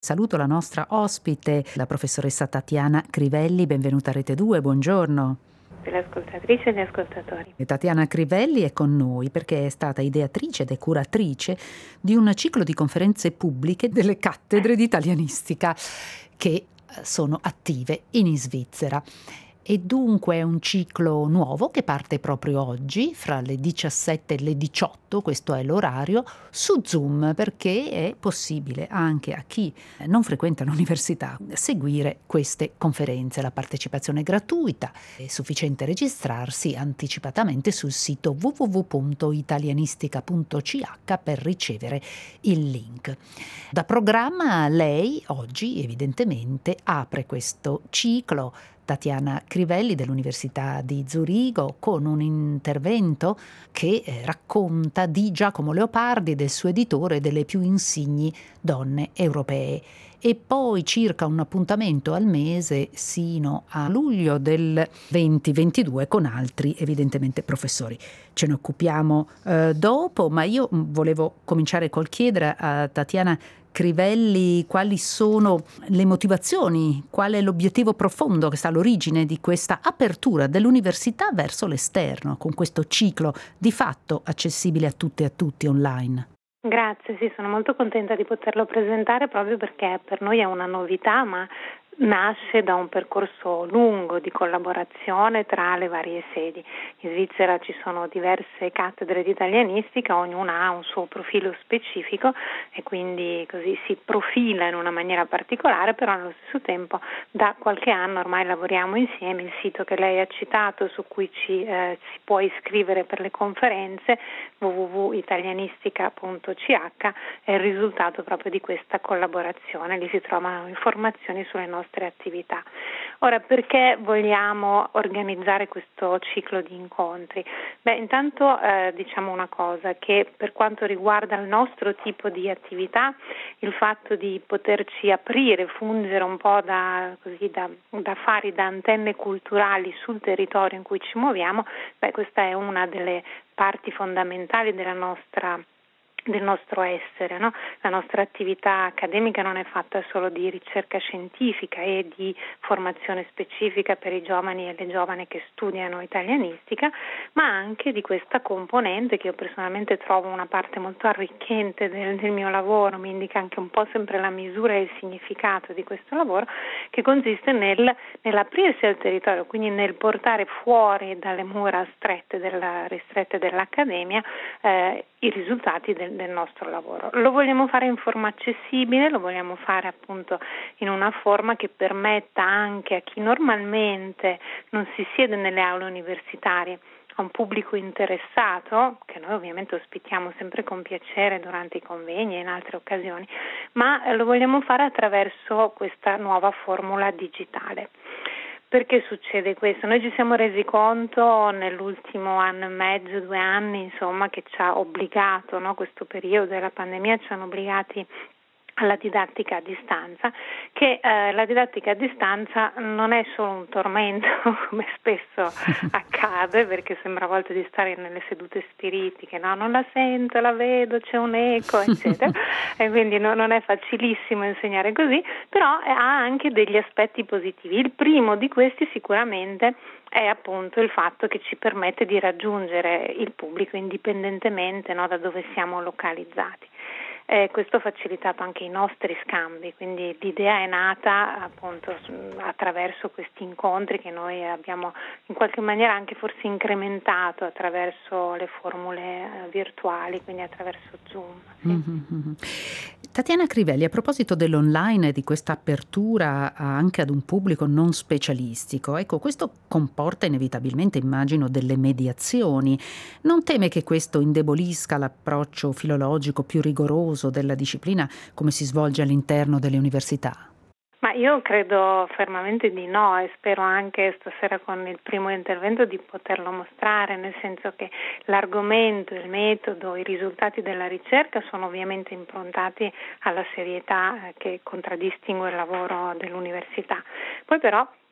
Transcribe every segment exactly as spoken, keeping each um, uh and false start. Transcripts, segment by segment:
Saluto la nostra ospite, la professoressa Tatiana Crivelli, benvenuta a Rete due, buongiorno. Le ascoltatrici e gli ascoltatori. E Tatiana Crivelli è con noi perché è stata ideatrice ed è curatrice di un ciclo di conferenze pubbliche delle cattedre di italianistica che sono attive in Svizzera. E dunque è un ciclo nuovo che parte proprio oggi, fra le diciassette e le diciotto, questo è l'orario, su Zoom, perché è possibile anche a chi non frequenta l'università seguire queste conferenze. La partecipazione è gratuita, è sufficiente registrarsi anticipatamente sul sito w w w punto italianistica punto c h per ricevere il link. Da programma lei oggi evidentemente apre questo ciclo, Tatiana Crivelli dell'Università di Zurigo, con un intervento che eh, racconta di Giacomo Leopardi, del suo editore, delle più insigni donne europee. E poi circa un appuntamento al mese sino a luglio del duemilaventidue con altri evidentemente professori. Ce ne occupiamo eh, dopo, ma io volevo cominciare col chiedere a Tatiana Crivelli quali sono le motivazioni, qual è l'obiettivo profondo che sta all'origine di questa apertura dell'università verso l'esterno, con questo ciclo di fatto accessibile a tutte e a tutti online. Grazie, sì, sono molto contenta di poterlo presentare proprio perché per noi è una novità, ma nasce da un percorso lungo di collaborazione tra le varie sedi. In Svizzera ci sono diverse cattedre di italianistica, ognuna ha un suo profilo specifico e quindi così si profila in una maniera particolare, però allo stesso tempo da qualche anno ormai lavoriamo insieme. Il sito che lei ha citato, su cui ci eh, si può iscrivere per le conferenze, w w w punto italianistica punto c h, è il risultato proprio di questa collaborazione. Lì si trovano informazioni sulle nostre attività. Ora, perché vogliamo organizzare questo ciclo di incontri? Beh, intanto eh, diciamo una cosa, che per quanto riguarda il nostro tipo di attività, il fatto di poterci aprire, fungere un po' da, così, da, da fari, da antenne culturali sul territorio in cui ci muoviamo, beh, questa è una delle parti fondamentali della nostra del nostro essere, no? La nostra attività accademica non è fatta solo di ricerca scientifica e di formazione specifica per i giovani e le giovani che studiano italianistica, ma anche di questa componente che io personalmente trovo una parte molto arricchente del, del mio lavoro, mi indica anche un po' sempre la misura e il significato di questo lavoro, che consiste nel, nell'aprirsi al territorio, quindi nel portare fuori dalle mura strette della, ristrette dell'accademia eh, i risultati del del nostro lavoro. Lo vogliamo fare in forma accessibile, lo vogliamo fare appunto in una forma che permetta anche a chi normalmente non si siede nelle aule universitarie, a un pubblico interessato, che noi ovviamente ospitiamo sempre con piacere durante i convegni e in altre occasioni, ma lo vogliamo fare attraverso questa nuova formula digitale. Perché succede questo? Noi ci siamo resi conto nell'ultimo anno e mezzo, due anni, insomma, che ci ha obbligato, no? Questo periodo della pandemia ci hanno obbligati alla didattica a distanza, che eh, la didattica a distanza non è solo un tormento, come spesso accade, perché sembra a volte di stare nelle sedute spiritiche, no? Non la sento, la vedo, c'è un eco, eccetera, e quindi no, non è facilissimo insegnare così, però ha anche degli aspetti positivi. Il primo di questi sicuramente è appunto il fatto che ci permette di raggiungere il pubblico indipendentemente, no, da dove siamo localizzati. Eh, questo ha facilitato anche i nostri scambi, quindi l'idea è nata appunto attraverso questi incontri che noi abbiamo in qualche maniera anche forse incrementato attraverso le formule eh, virtuali, quindi attraverso Zoom. Sì. Mm-hmm. Tatiana Crivelli, a proposito dell'online e di questa apertura anche ad un pubblico non specialistico, ecco, questo comporta inevitabilmente, immagino, delle mediazioni. Non teme che questo indebolisca l'approccio filologico più rigoroso della disciplina come si svolge all'interno delle università? Ma io credo fermamente di no e spero anche stasera con il primo intervento di poterlo mostrare, nel senso che l'argomento, il metodo, i risultati della ricerca sono ovviamente improntati alla serietà che contraddistingue il lavoro dell'università. Poi però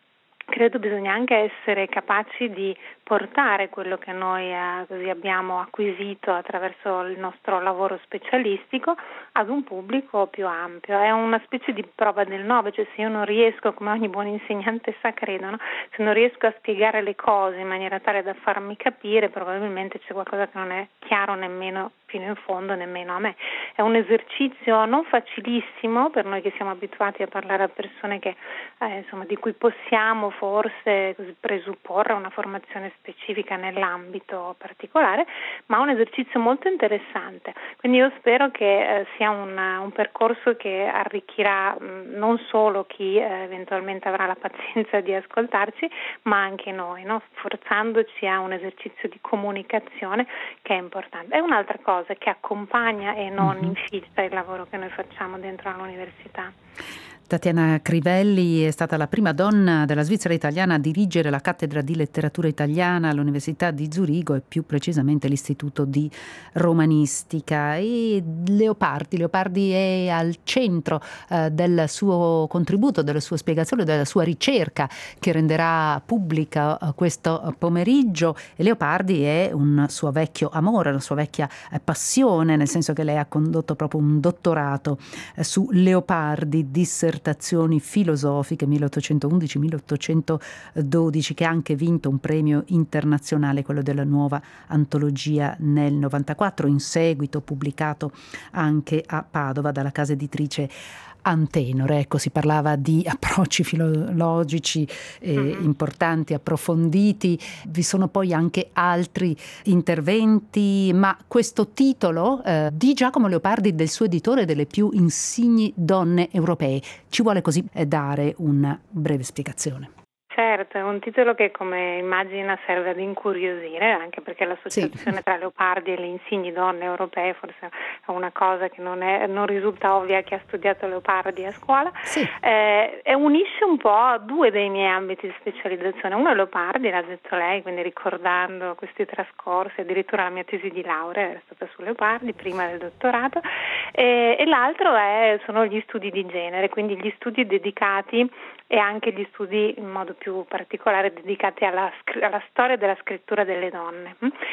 credo bisogna anche essere capaci di portare quello che noi eh, così abbiamo acquisito attraverso il nostro lavoro specialistico ad un pubblico più ampio. È una specie di prova del nove, cioè se io non riesco, come ogni buon insegnante sa, credo, no? Se non riesco a spiegare le cose in maniera tale da farmi capire, probabilmente c'è qualcosa che non è chiaro nemmeno fino in fondo, nemmeno a me. È un esercizio non facilissimo per noi che siamo abituati a parlare a persone che, eh, insomma, di cui possiamo forse così presupporre una formazione specifica nell'ambito particolare, ma un esercizio molto interessante. Quindi io spero che eh, sia un, un percorso che arricchirà mh, non solo chi eh, eventualmente avrà la pazienza di ascoltarci, ma anche noi, no? Forzandoci a un esercizio di comunicazione che è importante. È un'altra cosa che accompagna e non Mhm. infiltra il lavoro che noi facciamo dentro all'università. Tatiana Crivelli è stata la prima donna della Svizzera italiana a dirigere la cattedra di letteratura italiana all'Università di Zurigo e più precisamente l'Istituto di Romanistica. E Leopardi, Leopardi è al centro eh, del suo contributo, della sua spiegazione, della sua ricerca che renderà pubblica eh, questo pomeriggio. E Leopardi è un suo vecchio amore, una sua vecchia eh, passione, nel senso che lei ha condotto proprio un dottorato eh, su Leopardi, dissertazioni filosofiche milleottocentoundici milleottocentododici, che ha anche vinto un premio internazionale, quello della Nuova Antologia nel novantaquattro, in seguito pubblicato anche a Padova dalla casa editrice Antenore. Ecco, si parlava di approcci filologici eh, Mm-hmm. importanti, approfonditi. Vi sono poi anche altri interventi, ma questo titolo eh, di Giacomo Leopardi, del suo editore, delle più insigni donne europee, ci vuole così eh, dare una breve spiegazione. Certo, è un titolo che, come immagina, serve ad incuriosire, anche perché l'associazione Sì. tra Leopardi e le insigni donne europee forse è una cosa che non, è, non risulta ovvia a chi ha studiato Leopardi a scuola, Sì. eh, e unisce un po' due dei miei ambiti di specializzazione. Uno è Leopardi, l'ha detto lei, quindi ricordando questi trascorsi, addirittura la mia tesi di laurea era stata su Leopardi, prima del dottorato, e, e l'altro è, sono gli studi di genere, quindi gli studi dedicati e anche gli studi in modo più particolare dedicati alla, alla storia della scrittura delle donne.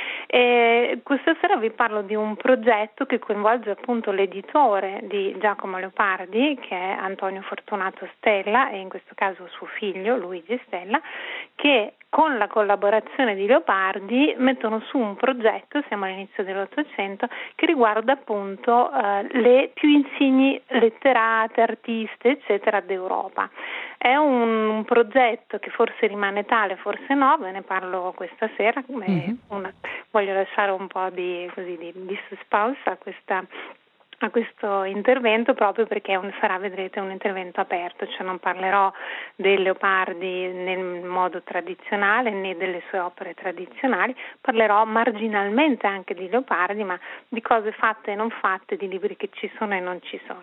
E questa sera vi parlo di un progetto che coinvolge appunto l'editore di Giacomo Leopardi, che è Antonio Fortunato Stella, e in questo caso suo figlio Luigi Stella, che con la collaborazione di Leopardi mettono su un progetto, siamo all'inizio dell'Ottocento, che riguarda appunto eh, le più insigni letterate, artiste, eccetera, d'Europa. È un, un progetto che forse rimane tale, forse no, ve ne parlo questa sera, Mm-hmm. una, voglio lasciare un po' di, così, di, di suspense a questa a questo intervento, proprio perché un, sarà, vedrete, un intervento aperto, cioè non parlerò dei Leopardi nel modo tradizionale né delle sue opere tradizionali, parlerò marginalmente anche di Leopardi, ma di cose fatte e non fatte, di libri che ci sono e non ci sono.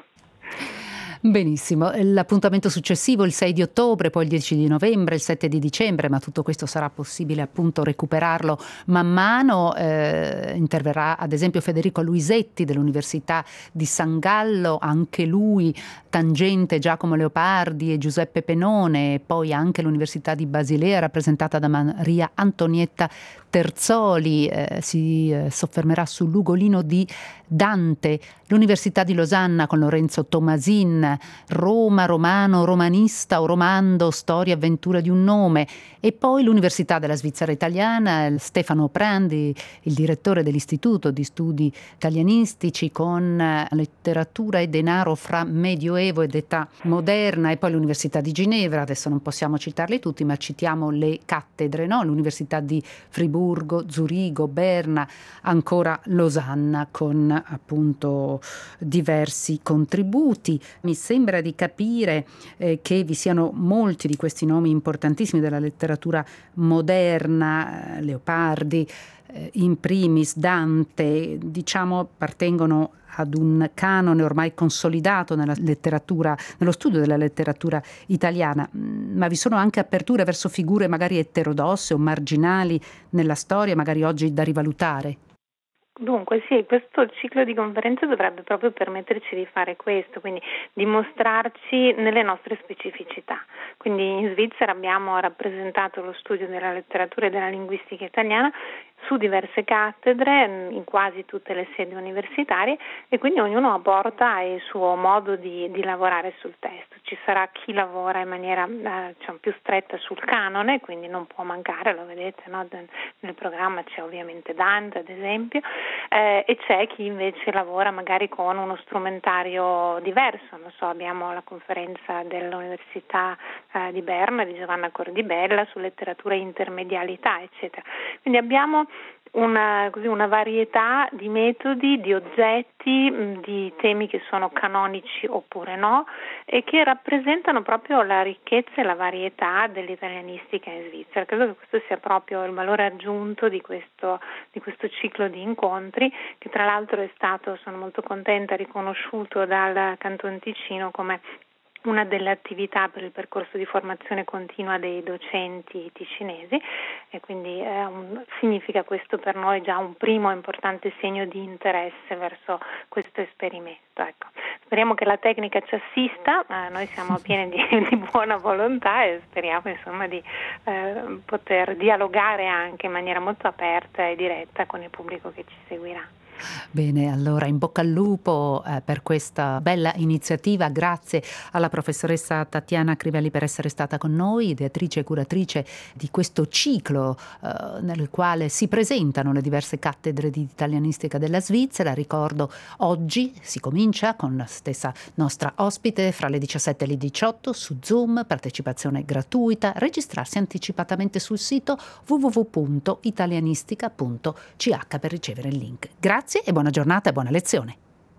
Benissimo, l'appuntamento successivo il sei di ottobre, poi il dieci di novembre, il sette di dicembre, ma tutto questo sarà possibile appunto recuperarlo man mano. Eh, interverrà ad esempio Federico Luisetti dell'Università di San Gallo, anche lui tangente Giacomo Leopardi, e Giuseppe Penone, e poi anche l'Università di Basilea rappresentata da Maria Antonietta Terzoli, eh, si eh, soffermerà sull'Ugolino di Dante, l'Università di Losanna con Lorenzo Tomasin, Roma, romano, romanista o romando, storia e avventura di un nome, e poi l'Università della Svizzera italiana, Stefano Prandi, il direttore dell'Istituto di Studi Italianistici, con letteratura e denaro fra Medioevo ed età moderna, e poi l'Università di Ginevra. Adesso non possiamo citarli tutti, ma citiamo le cattedre, no? L'Università di Friburgo, Zurigo, Berna, ancora Losanna, con appunto diversi contributi. Mi sembra di capire eh, che vi siano molti di questi nomi importantissimi della letteratura moderna, eh, Leopardi, eh, in primis Dante, diciamo appartengono ad un canone ormai consolidato nella letteratura, nello studio della letteratura italiana, ma vi sono anche aperture verso figure magari eterodosse o marginali nella storia, magari oggi da rivalutare. Dunque sì, questo ciclo di conferenze dovrebbe proprio permetterci di fare questo, quindi dimostrarci nelle nostre specificità. Quindi in Svizzera abbiamo rappresentato lo studio della letteratura e della linguistica italiana su diverse cattedre in quasi tutte le sedi universitarie, e quindi ognuno apporta il suo modo di, di lavorare sul testo. Ci sarà chi lavora in maniera eh, diciamo, più stretta sul canone, quindi non può mancare, lo vedete, no? Nel programma c'è ovviamente Dante ad esempio, eh, e c'è chi invece lavora magari con uno strumentario diverso. Non so, abbiamo la conferenza dell'Università eh, di Berna di Giovanna Cordibella su letteratura e intermedialità, eccetera. Quindi abbiamo una, così, una varietà di metodi, di oggetti, di temi che sono canonici oppure no, e che rappresentano proprio la ricchezza e la varietà dell'italianistica in Svizzera. Credo che questo sia proprio il valore aggiunto di questo, di questo ciclo di incontri, che tra l'altro è stato, sono molto contenta, riconosciuto dal Canton Ticino come una delle attività per il percorso di formazione continua dei docenti ticinesi, e quindi è un, significa questo per noi già un primo importante segno di interesse verso questo esperimento. Ecco. Speriamo che la tecnica ci assista, eh, noi siamo pieni di, di buona volontà e speriamo insomma di eh, poter dialogare anche in maniera molto aperta e diretta con il pubblico che ci seguirà. Bene, allora in bocca al lupo eh, per questa bella iniziativa. Grazie alla professoressa Tatiana Crivelli per essere stata con noi, ideatrice e curatrice di questo ciclo eh, nel quale si presentano le diverse cattedre di italianistica della Svizzera. Ricordo, oggi si comincia con la stessa nostra ospite fra le diciassette e le diciotto su Zoom, partecipazione gratuita, registrarsi anticipatamente sul sito w w w punto italianistica punto c h per ricevere il link. Grazie e buona giornata e buona lezione.